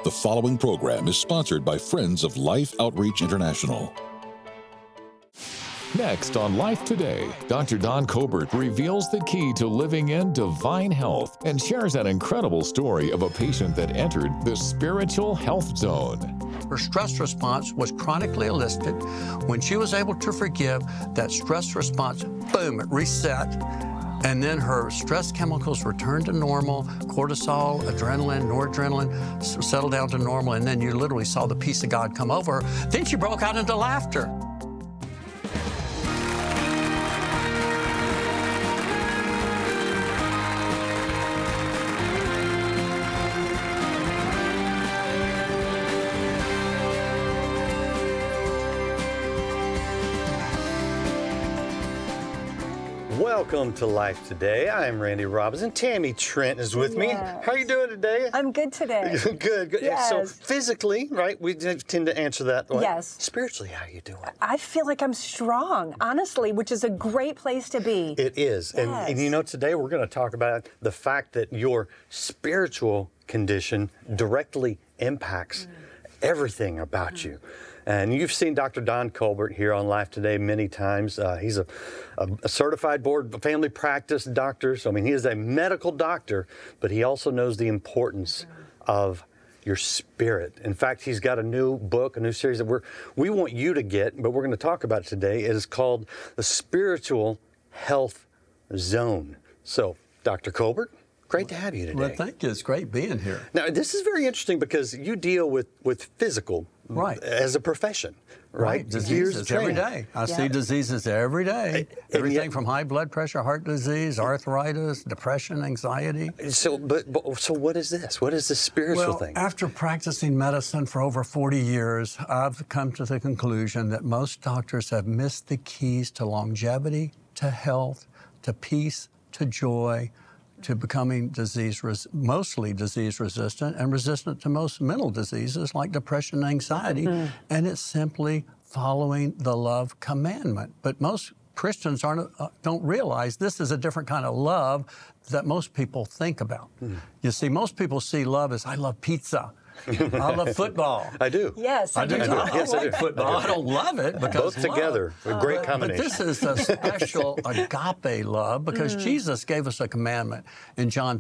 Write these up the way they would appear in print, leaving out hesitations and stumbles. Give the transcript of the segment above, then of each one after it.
The following program is sponsored by Friends of Life Outreach International. Next on Life Today, Dr. Don Colbert reveals the key to living in divine health and shares an incredible story of a patient that entered the spiritual health zone. Her stress response was chronically elicited. When she was able to forgive, that stress response, boom, it reset. And then her stress chemicals returned to normal. Cortisol, adrenaline, noradrenaline settled down to normal. And then you literally saw the peace of God come over her. Then she broke out into laughter. Welcome to Life Today. I'm Randy Robinson. Tammy Trent is with me. How are you doing today? I'm good today. Good. Yes. So physically, right, we tend to answer that way. Yes. Spiritually, how are you doing? I feel like I'm strong, honestly, which is a great place to be. It is. Yes. And you know, today we're going to talk about the fact that your spiritual condition directly impacts everything about you. And you've seen Dr. Don Colbert here on Life Today many times. He's a certified board family practice doctor. So, I mean, he is a medical doctor, but he also knows the importance of your spirit. In fact, he's got a new book, a new series that we want you to get, but we're going to talk about it today. It is called The Spiritual Health Zone. So, Dr. Colbert, great to have you today. Well, thank you. It's great being here. Now, this is very interesting because you deal with physical as a profession, right? Diseases every day. I see diseases every day. Everything from high blood pressure, heart disease, arthritis, depression, anxiety. So what is this? What is this spiritual thing? After practicing medicine for over 40 years, I've come to the conclusion that most doctors have missed the keys to longevity, to health, to peace, to joy, to becoming mostly disease resistant and resistant to most mental diseases like depression and anxiety. And it's simply following the love commandment. But most Christians don't realize this is a different kind of love that most people think about. You see, most people see love as, I love pizza. I love football. I do. Yes, I do. Yes, I do. Football. I don't love it because both together, a great combination. But this is a special agape love because Jesus gave us a commandment in John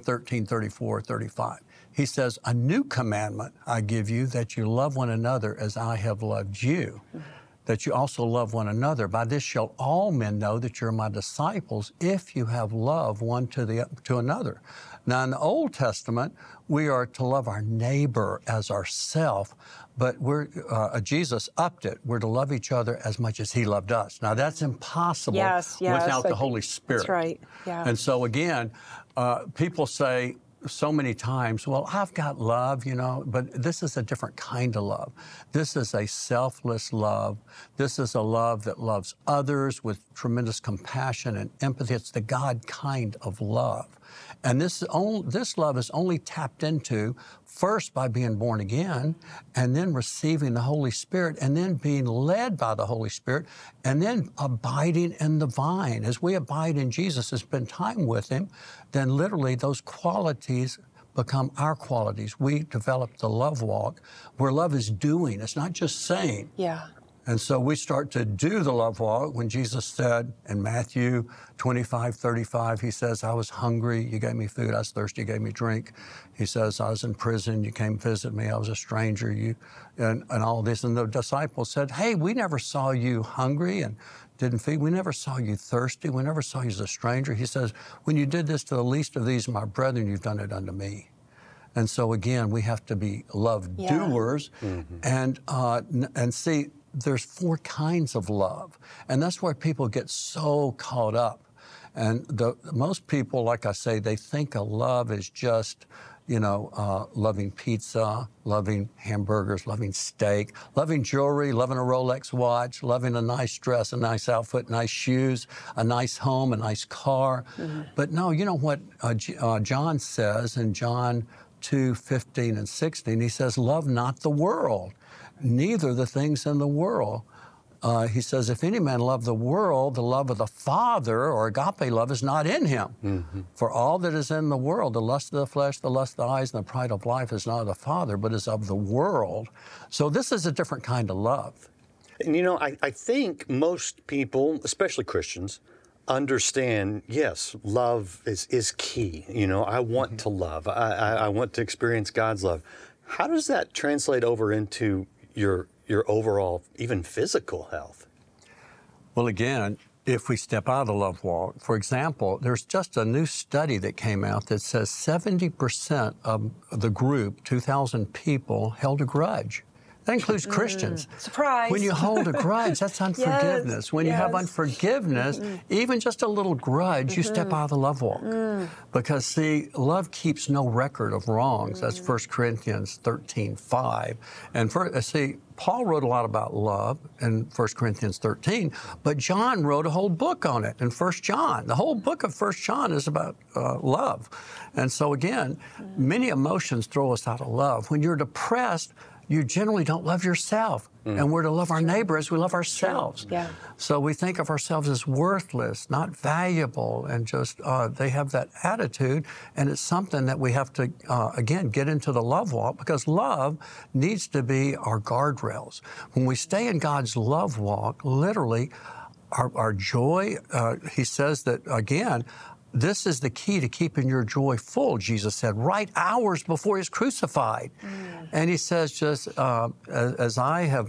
13:34-35. He says, "A new commandment I give you, that you love one another as I have loved you, that you also love one another. By this shall all men know that you're my disciples, if you have love one to another." Now, in the Old Testament, we are to love our neighbor as ourself, but Jesus upped it. We're to love each other as much as he loved us. Now, that's impossible without the Holy Spirit. That's right, yeah. And so, again, people say so many times, well, I've got love, but this is a different kind of love. This is a selfless love. This is a love that loves others with tremendous compassion and empathy. It's the God kind of love. And this love is only tapped into first by being born again, and then receiving the Holy Spirit, and then being led by the Holy Spirit, and then abiding in the vine. As we abide in Jesus and spend time with him, then literally those qualities become our qualities. We develop the love walk, where love is doing. It's not just saying. Yeah. And so we start to do the love walk when Jesus said in Matthew 25:35, he says, I was hungry, you gave me food. I was thirsty, you gave me drink. He says, I was in prison, you came visit me. I was a stranger, and all this. And the disciples said, hey, we never saw you hungry and didn't feed. We never saw you thirsty. We never saw you as a stranger. He says, when you did this to the least of these, my brethren, you've done it unto me. And so again, we have to be love doers and see, there's 4 kinds of love. And that's where people get so caught up. And most people, like I say, they think of love as just, loving pizza, loving hamburgers, loving steak, loving jewelry, loving a Rolex watch, loving a nice dress, a nice outfit, nice shoes, a nice home, a nice car. But no, you know what John says in John 2:15 and 16, he says, love not the world, neither the things in the world. he says, if any man love the world, the love of the Father, or agape love, is not in him. Mm-hmm. For all that is in the world, the lust of the flesh, the lust of the eyes, and the pride of life is not of the Father, but is of the world. So this is a different kind of love. And I think most people, especially Christians, understand, yes, love is key. I want to love. I want to experience God's love. How does that translate over into your overall, even physical health? Well, again, if we step out of the love walk, for example, there's just a new study that came out that says 70% of the group, 2,000 people, held a grudge. That includes Christians. Surprise. When you hold a grudge, that's unforgiveness. When you have unforgiveness, even just a little grudge, you step out of the love walk. Because, see, love keeps no record of wrongs. That's 1 Corinthians 13:5. And see, Paul wrote a lot about love in 1 Corinthians 13, but John wrote a whole book on it in 1 John. The whole book of 1 John is about love. And so, again, many emotions throw us out of love. When you're depressed, you generally don't love yourself. And we're to love our neighbor as we love ourselves. Yeah. So we think of ourselves as worthless, not valuable, and just they have that attitude. And it's something that we have to, again, get into the love walk, because love needs to be our guardrails. When we stay in God's love walk, literally, our joy, he says that, again, this is the key to keeping your joy full, Jesus said, right hours before he's crucified. And he says, just as I have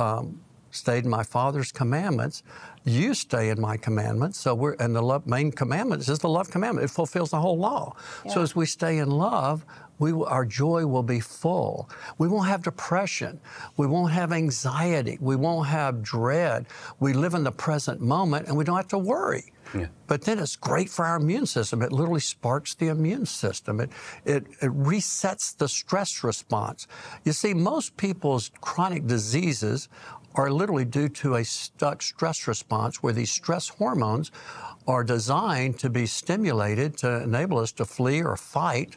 stayed in my Father's commandments, you stay in my commandments. So and the main commandment is the love commandment. It fulfills the whole law. Yeah. So as we stay in love, our joy will be full. We won't have depression. We won't have anxiety. We won't have dread. We live in the present moment, and we don't have to worry. Yeah. But then it's great for our immune system. It literally sparks the immune system. It resets the stress response. You see, most people's chronic diseases are literally due to a stuck stress response, where these stress hormones are designed to be stimulated to enable us to flee or fight,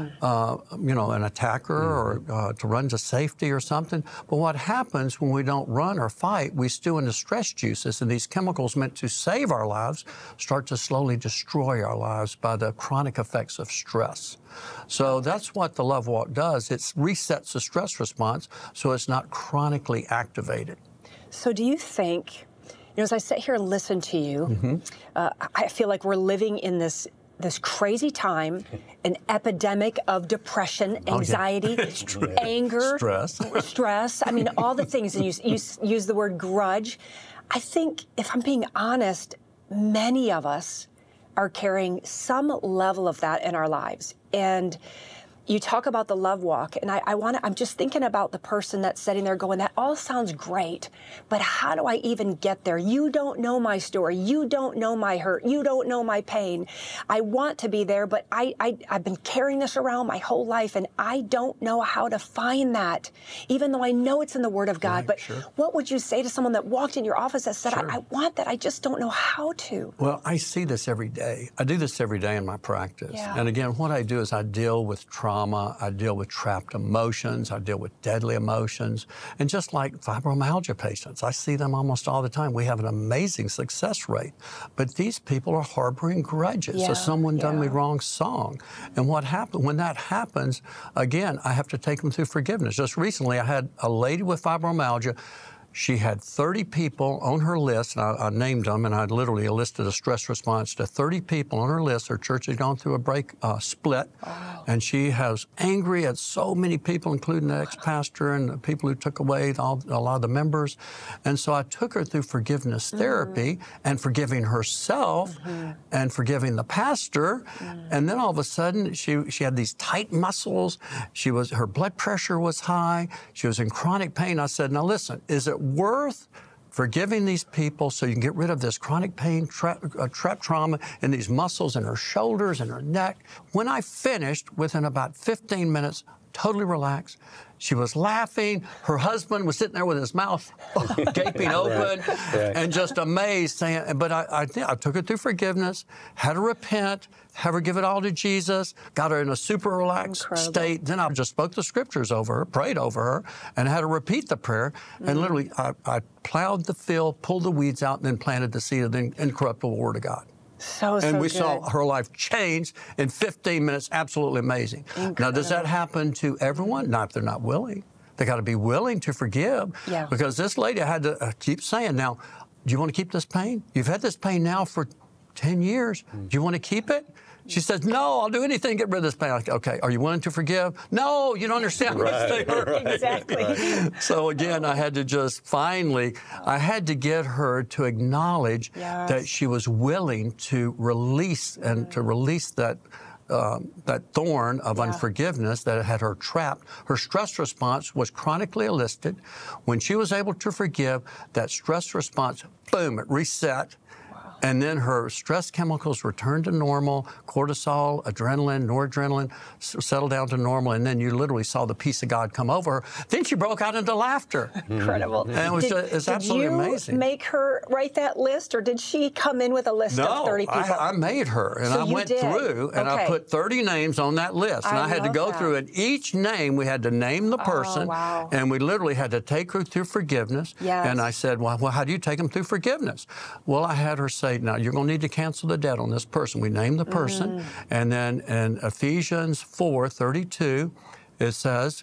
an attacker, or to run to safety or something. But what happens when we don't run or fight, we stew in the stress juices, and these chemicals meant to save our lives start to slowly destroy our lives by the chronic effects of stress. So that's what the love walk does. It resets the stress response so it's not chronically activated. So do you think, as I sit here and listen to you, I feel like we're living in this crazy time, an epidemic of depression, anxiety, anger, stress. I mean, all the things. And you use the word grudge. I think, if I'm being honest, many of us are carrying some level of that in our lives. And you talk about the love walk, and I'm just thinking about the person that's sitting there going, that all sounds great, but how do I even get there? You don't know my story. You don't know my hurt. You don't know my pain. I want to be there, but I've been carrying this around my whole life, and I don't know how to find that, even though I know it's in the Word of God. But what would you say to someone that walked in your office that said, I want that, I just don't know how to? Well, I see this every day. I do this every day in my practice. Yeah. And again, what I do is I deal with trauma. I deal with trapped emotions. I deal with deadly emotions. And just like fibromyalgia patients, I see them almost all the time. We have an amazing success rate. But these people are harboring grudges. So someone done me wrong song. And what happened when that happens, again, I have to take them through forgiveness. Just recently, I had a lady with fibromyalgia. She had 30 people on her list, and I named them, and I literally listed a stress response to 30 people on her list. Her church had gone through a split, and she was angry at so many people, including the ex-pastor and the people who took away a lot of the members. And so I took her through forgiveness therapy and forgiving herself and forgiving the pastor. And then all of a sudden, she had these tight muscles. Her blood pressure was high. She was in chronic pain. I said, now listen, is it worth forgiving these people so you can get rid of this chronic pain, trapped trauma in these muscles in her shoulders and her neck? When I finished, within about 15 minutes, totally relaxed. She was laughing. Her husband was sitting there with his mouth gaping open and just amazed, saying, but I took her through forgiveness, had her repent, have her give it all to Jesus, got her in a super relaxed state. Then I just spoke the scriptures over her, prayed over her, and had her repeat the prayer. And literally, I plowed the field, pulled the weeds out, and then planted the seed of the incorruptible Word of God. And we saw her life change in 15 minutes. Absolutely amazing. Incredible. Now, does that happen to everyone? Not if they're not willing. They got to be willing to forgive. Yeah. Because this lady had to keep saying, now, do you want to keep this pain? You've had this pain now for 10 years. Do you want to keep it? She says, no, I'll do anything to get rid of this pain. Like, okay, are you willing to forgive? No, you don't understand. Exactly. So again, I had to just finally, I had to get her to acknowledge that she was willing to release and to release that thorn of unforgiveness that had her trapped. Her stress response was chronically elicited. When she was able to forgive, that stress response, boom, it reset. And then her stress chemicals returned to normal, cortisol, adrenaline, noradrenaline settled down to normal, and then you literally saw the peace of God come over her. Then she broke out into laughter. Incredible. And it was it's absolutely amazing. Did you make her write that list, or did she come in with a list of 30 people? No, I made her, and I went through, and I put 30 names on that list, and I had to go through, and each name, we had to name the person, and we literally had to take her through forgiveness. Yes. And I said, well, how do you take them through forgiveness? Well, I had her say, now, you're going to need to cancel the debt on this person. We named the person. And then in Ephesians 4:32, it says,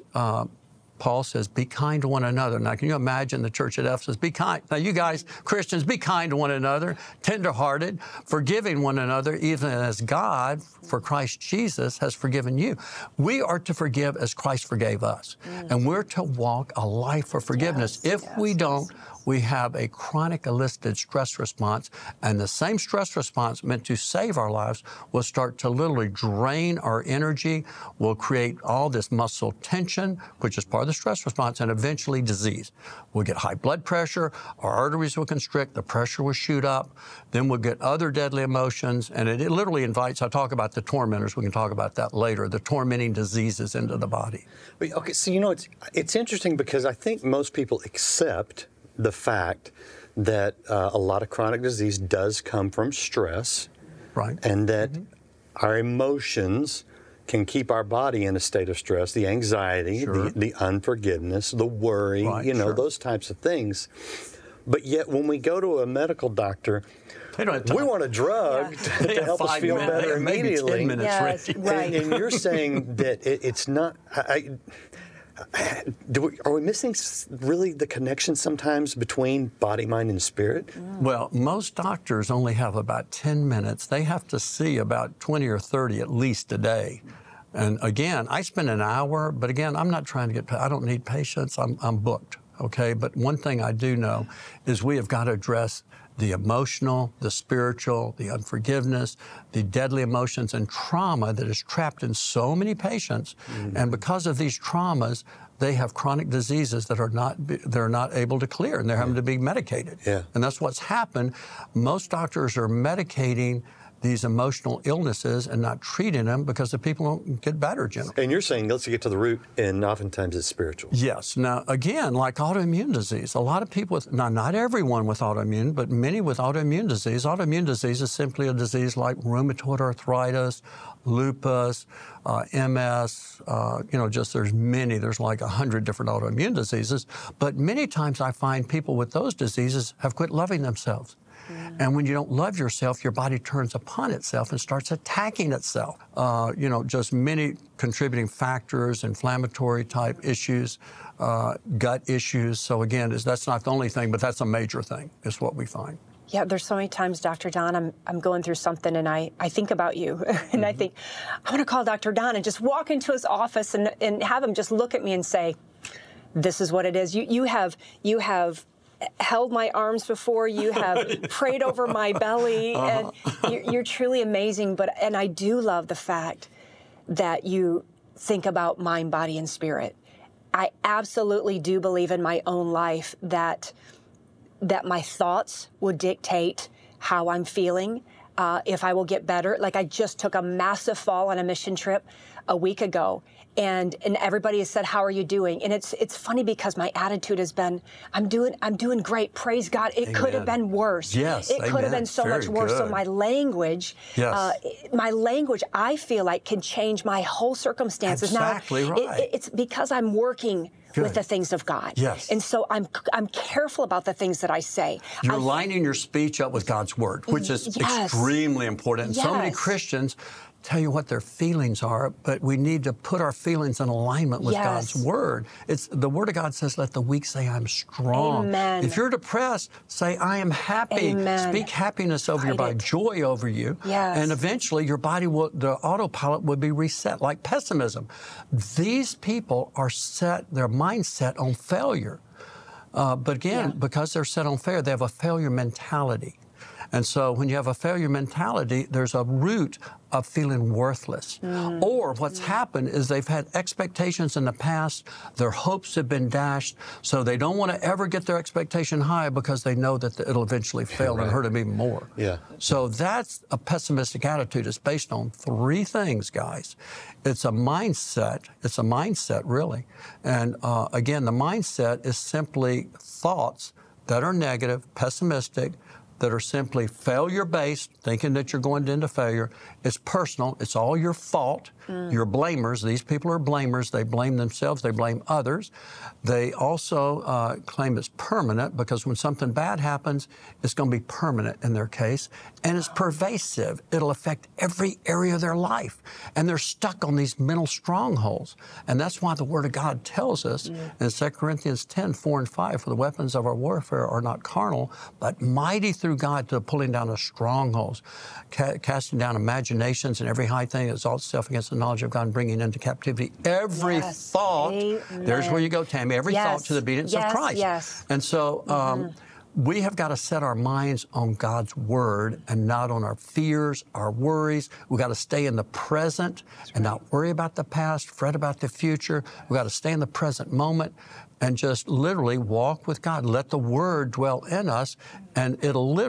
Paul says, be kind to one another. Now, can you imagine the church at Ephesus? Be kind. Now, you guys, Christians, be kind to one another, tenderhearted, forgiving one another, even as God, for Christ Jesus, has forgiven you. We are to forgive as Christ forgave us. And we're to walk a life of forgiveness. If we don't, we have a chronic elicited stress response, and the same stress response meant to save our lives will start to literally drain our energy, will create all this muscle tension, which is part of the stress response, and eventually disease. We'll get high blood pressure, our arteries will constrict, the pressure will shoot up, then we'll get other deadly emotions, and it literally invites, I talk about the tormentors, we can talk about that later, the tormenting diseases into the body. Okay, so you know, it's interesting because I think most people accept the fact that a lot of chronic disease does come from stress, right? And that our emotions can keep our body in a state of stress, the anxiety, the unforgiveness, the worry, those types of things. But yet when we go to a medical doctor, we want a drug to help us feel better immediately. Maybe 10 minutes, and you're saying that it's not... are we missing really the connection sometimes between body, mind, and spirit? Well, most doctors only have about 10 minutes. They have to see about 20 or 30 at least a day. And again, I spend an hour, but again, I'm not trying to I don't need patients. I'm booked, okay? But one thing I do know is we have got to address the emotional, the spiritual, the unforgiveness, the deadly emotions and trauma that is trapped in so many patients. And because of these traumas, they have chronic diseases that they're not able to clear, and they're having to be medicated. And that's what's happened. Most doctors are medicating these emotional illnesses and not treating them because the people don't get better generally. And you're saying let's get to the root, and oftentimes it's spiritual. Yes. Now, again, like autoimmune disease, a lot of people with, now not everyone with autoimmune, but many with autoimmune disease is simply a disease like rheumatoid arthritis, lupus, MS, there's like 100 different autoimmune diseases. But many times I find people with those diseases have quit loving themselves. And when you don't love yourself, your body turns upon itself and starts attacking itself. Just many contributing factors, inflammatory type issues, gut issues. So again, that's not the only thing, but that's a major thing, is what we find. Yeah, there's so many times, Dr. Don, I'm going through something and I think about you. And I think, I want to call Dr. Don and just walk into his office and have him just look at me and say, this is what it is. You have held my arms before, you have prayed over my belly, and you're truly amazing. And I do love the fact that you think about mind, body, and spirit. I absolutely do believe in my own life that my thoughts would dictate how I'm feeling, if I will get better. Like I just took a massive fall on a mission trip. a week ago, and everybody has said, "How are you doing?" And it's funny because my attitude has been, "I'm doing great. Praise God. It could have been worse. Yes, it could have amen. been so Very much worse." So good. my language, I feel like, can change my whole circumstances. Exactly now, right. It's because I'm working with the things of God. Yes. And so I'm careful about the things that I say. You're lining your speech up with God's Word, which is extremely important. And so many Christians tell you what their feelings are, but we need to put our feelings in alignment with God's Word. It's the Word of God says, "Let the weak say I'm strong." Amen. If you're depressed, say, "I am happy." Amen. Speak happiness over your body, joy over you. Yes. And eventually your body the autopilot will be reset, like pessimism. These people are their mindset on failure. But again, because they're set on failure, they have a failure mentality. And so when you have a failure mentality, there's a root of feeling worthless. Or what's happened is they've had expectations in the past, their hopes have been dashed, so they don't want to ever get their expectation high because they know that it'll eventually fail and hurt them even more. Yeah. So that's a pessimistic attitude. It's based on three things, guys. It's a mindset. It's a mindset, really. And again, the mindset is simply thoughts that are negative, pessimistic, that are simply failure-based, thinking that you're going into failure. It's personal. It's all your fault. You're blamers. These people are blamers. They blame themselves. They blame others. They also claim it's permanent because when something bad happens, it's going to be permanent in their case. And it's pervasive. It'll affect every area of their life. And they're stuck on these mental strongholds. And that's why the Word of God tells us in 2 Corinthians 10, 4 and 5, "For the weapons of our warfare are not carnal, but mighty through God to the pulling down of strongholds, casting down imaginations and every high thing that exalts itself against the knowledge of God and bringing into captivity every thought." Amen. There's where you go, Tammy. Every thought to the obedience of Christ. Yes. And so we have got to set our minds on God's Word and not on our fears, our worries. We've got to stay in the present and not worry about the past, fret about the future. We've got to stay in the present moment and just literally walk with God. Let the Word dwell in us, and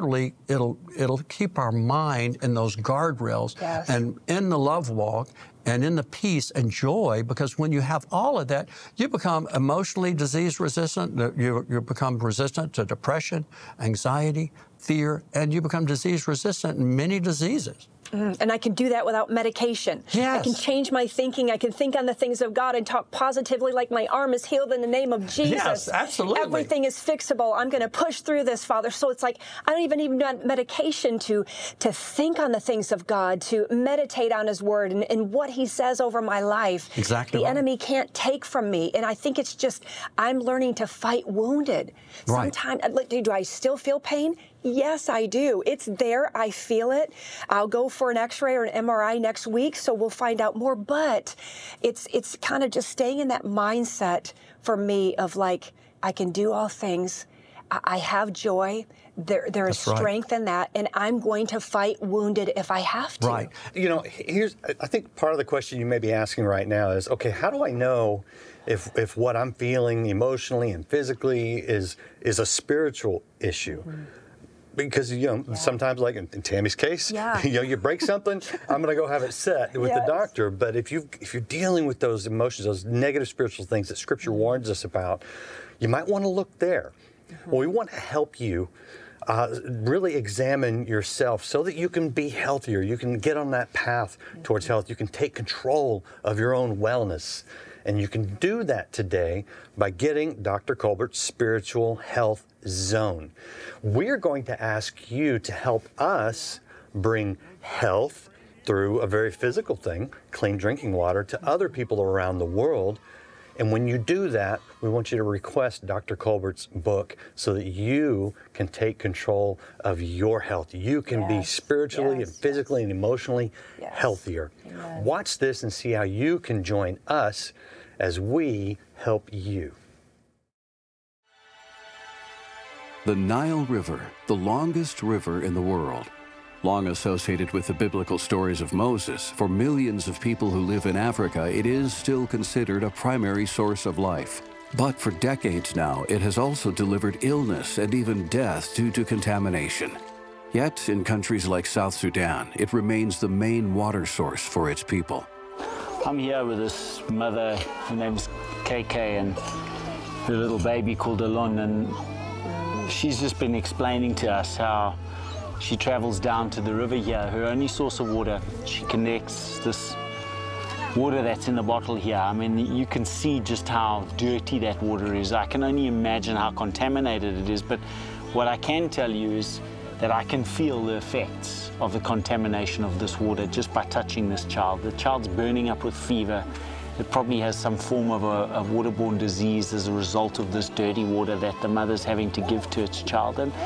it'll keep our mind in those guardrails and in the love walk and in the peace and joy, because when you have all of that, you become emotionally disease resistant. You become resistant to depression, anxiety, fear, and you become disease resistant in many diseases. And I can do that without medication. Yes. I can change my thinking. I can think on the things of God and talk positively like my arm is healed in the name of Jesus. Yes, absolutely. Everything is fixable. I'm going to push through this, Father. So it's like I don't even need medication to think on the things of God, to meditate on His Word and what He says over my life. Exactly. The right. enemy can't take from me. And I think it's just I'm learning to fight wounded. Right. Sometimes, do I still feel pain? Yes, I do. It's there. I feel it. I'll go for an X-ray or an MRI next week, so we'll find out more. But it's kind of just staying in that mindset for me of like, I can do all things. I have joy. There is strength in that, and I'm going to fight wounded if I have to. Right. You know, I think part of the question you may be asking right now is, okay, how do I know if what I'm feeling emotionally and physically is a spiritual issue? Because, sometimes, like in Tammy's case, you break something, I'm going to go have it set with the doctor. But if you're dealing with those emotions, those negative spiritual things that Scripture warns us about, you might want to look there. Well, we want to help you really examine yourself so that you can be healthier. You can get on that path towards health. You can take control of your own wellness. And you can do that today by getting Dr. Colbert's Spiritual Health Zone. We're going to ask you to help us bring health through a very physical thing, clean drinking water, to other people around the world. And when you do that, we want you to request Dr. Colbert's book so that you can take control of your health. You can be spiritually and physically and emotionally healthier. Amen. Watch this and see how you can join us as we help you. The Nile River, the longest river in the world. Long associated with the biblical stories of Moses, for millions of people who live in Africa, it is still considered a primary source of life. But for decades now, it has also delivered illness and even death due to contamination. Yet, in countries like South Sudan, it remains the main water source for its people. I'm here with this mother, her name's KK, and her little baby called Alon, and she's just been explaining to us how she travels down to the river here, her only source of water. She connects this water that's in the bottle here. I mean, you can see just how dirty that water is. I can only imagine how contaminated it is, but what I can tell you is that I can feel the effects of the contamination of this water just by touching this child. The child's burning up with fever. It probably has some form of a waterborne disease as a result of this dirty water that the mother's having to give to its child. And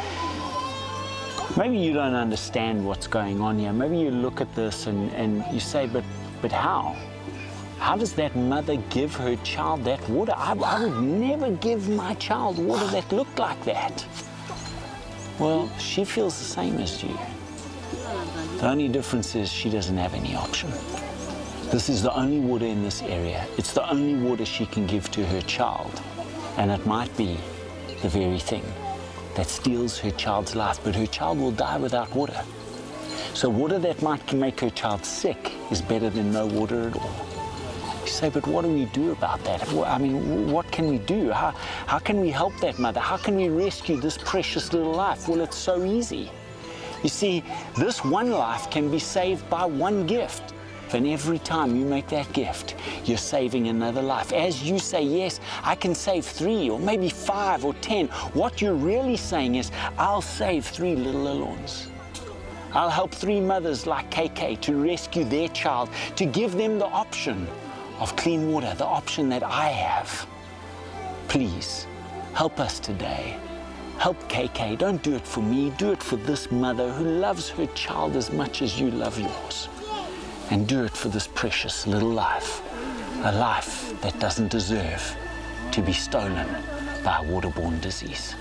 maybe you don't understand what's going on here. Maybe you look at this and you say, but how? How does that mother give her child that water? I would never give my child water that looked like that. Well, she feels the same as you. The only difference is she doesn't have any option. This is the only water in this area. It's the only water she can give to her child. And it might be the very thing that steals her child's life, but her child will die without water. So water that might make her child sick is better than no water at all. You say, but what do we do about that? I mean, what can we do? How can we help that mother? How can we rescue this precious little life? Well, it's so easy. You see, this one life can be saved by one gift. And every time you make that gift, you're saving another life. As you say, yes, I can save 3 or maybe 5 or 10. What you're really saying is, I'll save 3 little Alons. I'll help 3 mothers like KK to rescue their child, to give them the option of clean water, the option that I have. Please, help us today. Help KK. Don't do it for me. Do it for this mother who loves her child as much as you love yours. And do it for this precious little life, a life that doesn't deserve to be stolen by a waterborne disease.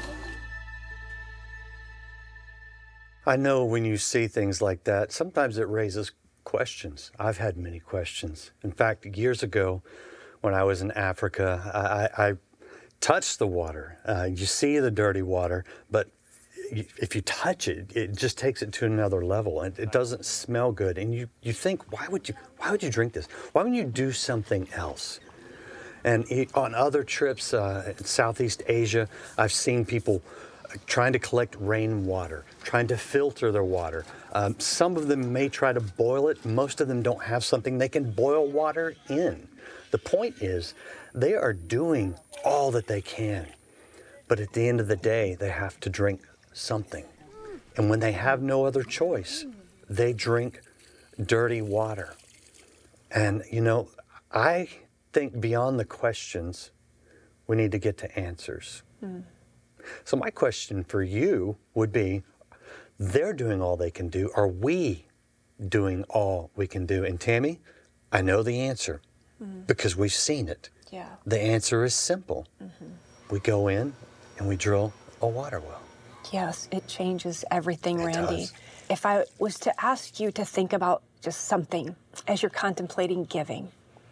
I know when you see things like that, sometimes it raises questions. I've had many questions. In fact, years ago, when I was in Africa, I touched the water. You see the dirty water, but if you touch it, it just takes it to another level. It doesn't smell good, and you think, why would you drink this? Why wouldn't you do something else? And on other trips in Southeast Asia, I've seen people trying to collect rainwater, trying to filter their water. Some of them may try to boil it. Most of them don't have something they can boil water in. The point is, they are doing all that they can. But at the end of the day, they have to drink something. And when they have no other choice, they drink dirty water. And, you know, I think beyond the questions, we need to get to answers. So my question for you would be, they're doing all they can do. Are we doing all we can do? And Tammy, I know the answer because we've seen it. Yeah. The answer is simple. We go in and we drill a water well. Yes, it changes everything, It Randy. does. If I was to ask you to think about just something as you're contemplating giving,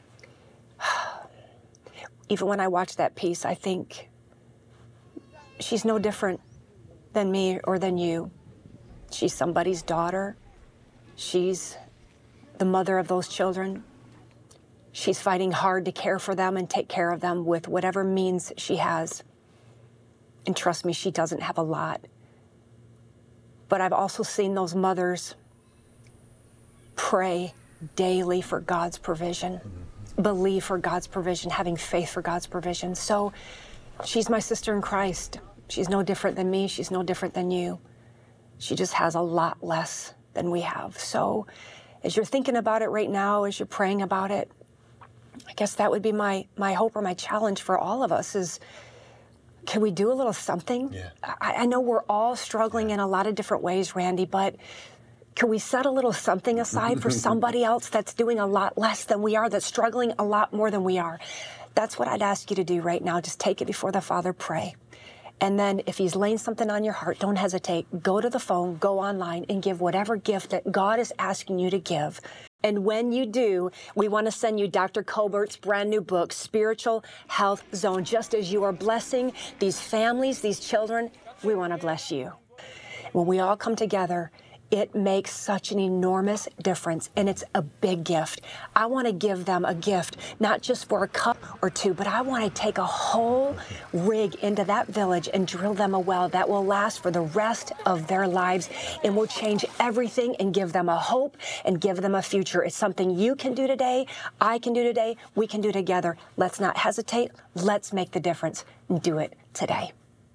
even when I watch that piece, I think she's no different than me or than you. She's somebody's daughter. She's the mother of those children. She's fighting hard to care for them and take care of them with whatever means she has. And trust me, she doesn't have a lot. But I've also seen those mothers pray daily for God's provision, believe for God's provision, having faith for God's provision. So she's my sister in Christ. She's no different than me. She's no different than you. She just has a lot less than we have. So as you're thinking about it right now, as you're praying about it, I guess that would be my hope or my challenge for all of us is, can we do a little something? Yeah. I know we're all struggling in a lot of different ways, Randy, but can we set a little something aside for somebody else that's doing a lot less than we are, that's struggling a lot more than we are? That's what I'd ask you to do right now. Just take it before the Father, pray. And then if he's laying something on your heart, don't hesitate. Go to the phone, go online, and give whatever gift that God is asking you to give. And when you do, we want to send you Dr. Colbert's brand new book, Spiritual Health Zone. Just as you are blessing these families, these children, we want to bless you. When we all come together it makes such an enormous difference, and it's a big gift. I want to give them a gift, not just for a cup or two, but I want to take a whole rig into that village and drill them a well that will last for the rest of their lives and will change everything and give them a hope and give them a future. It's something you can do today, I can do today, we can do together. Let's not hesitate. Let's make the difference and do it today.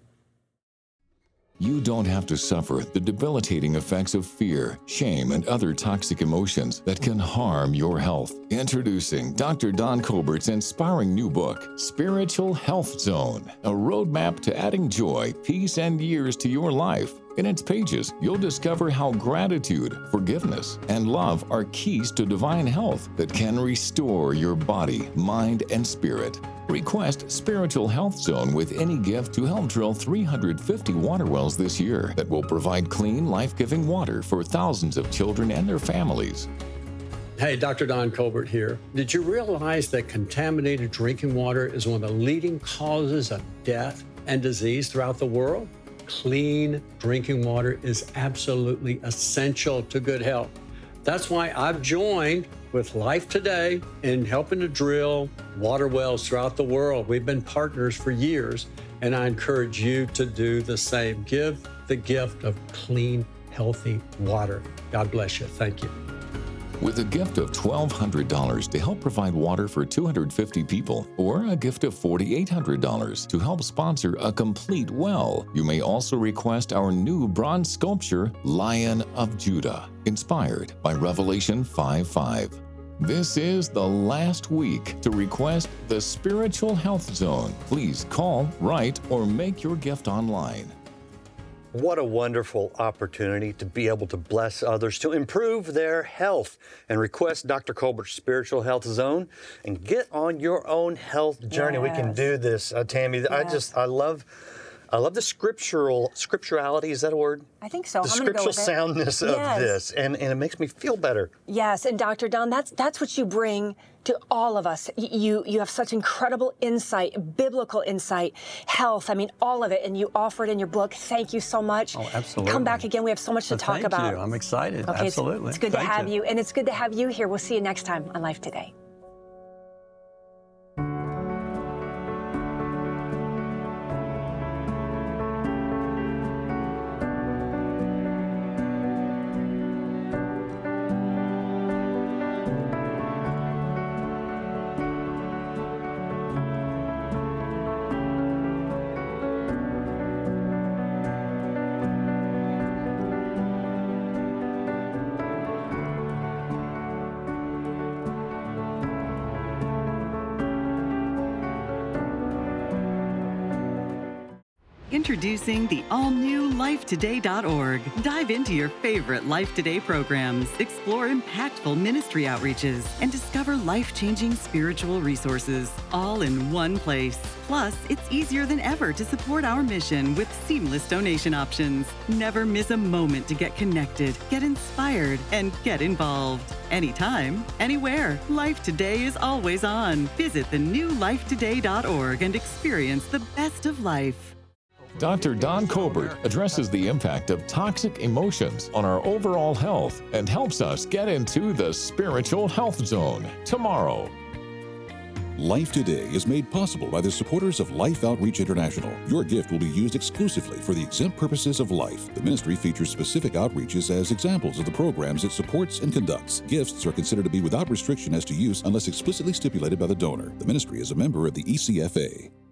You don't have to suffer the debilitating effects of fear, shame, and other toxic emotions that can harm your health. Introducing Dr. Don Colbert's inspiring new book, Spiritual Health Zone, a roadmap to adding joy, peace, and years to your life. In its pages, you'll discover how gratitude, forgiveness, and love are keys to divine health that can restore your body, mind, and spirit. Request Spiritual Health Zone with any gift to help drill 350 water wells this year that will provide clean, life-giving water for thousands of children and their families. Hey, Dr. Don Colbert here. Did you realize that contaminated drinking water is one of the leading causes of death and disease throughout the world? Clean drinking water is absolutely essential to good health. That's why I've joined with Life Today in helping to drill water wells throughout the world. We've been partners for years, and I encourage you to do the same. Give the gift of clean, healthy water. God bless you. Thank you. With a gift of $1,200 to help provide water for 250 people, or a gift of $4,800 to help sponsor a complete well, you may also request our new bronze sculpture, Lion of Judah, inspired by Revelation 5:5. This is the last week to request the Spiritual Health Zone. Please call, write, or make your gift online. What a wonderful opportunity to be able to bless others, to improve their health, and request Dr. Colbert's Spiritual Health Zone and get on your own health journey. Yes. We can do this, Tammy. Yes. I love the scripturality, is that a word? I think so. The I'm gonna go scriptural with it. soundness of Yes. this, and it makes me feel better. Yes, and Dr. Don, that's what you bring to all of us. You have such incredible insight, biblical insight, health, I mean, all of it, and you offer it in your book. Thank you so much. Oh, absolutely. Come back again. We have so much to talk about. Thank you. I'm excited. Okay, Absolutely. It's good to have you, and it's good to have you here. We'll see you next time on Life Today. Introducing the all-new LifeToday.org. Dive into your favorite Life Today programs, explore impactful ministry outreaches, and discover life-changing spiritual resources, all in one place. Plus, it's easier than ever to support our mission with seamless donation options. Never miss a moment to get connected, get inspired, and get involved. Anytime, anywhere. Life Today is always on. Visit the new LifeToday.org and experience the best of life. Dr. Don Colbert addresses the impact of toxic emotions on our overall health and helps us get into the Spiritual Health Zone tomorrow. Life Today is made possible by the supporters of Life Outreach International. Your gift will be used exclusively for the exempt purposes of life. The ministry features specific outreaches as examples of the programs it supports and conducts. Gifts are considered to be without restriction as to use unless explicitly stipulated by the donor. The ministry is a member of the ECFA.